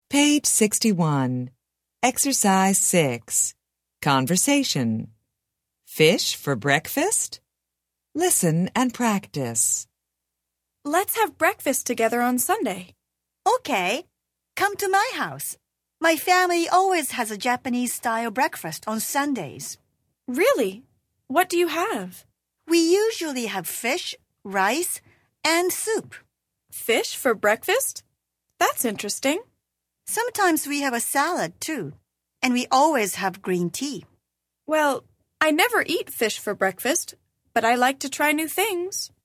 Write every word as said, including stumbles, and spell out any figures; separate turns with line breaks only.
Page sixty-one. Exercise six. Conversation. Fish for breakfast? Listen and practice.
Let's have breakfast together on Sunday.
Okay. Come to my house. My family always has a Japanese-style breakfast on Sundays.
Really? What do you have?
We usually have fish, rice, and soup.
Fish for breakfast? That's interesting.
Sometimes we have a salad, too. And we always have green tea.
Well, I never eat fish for breakfast, but I like to try new things.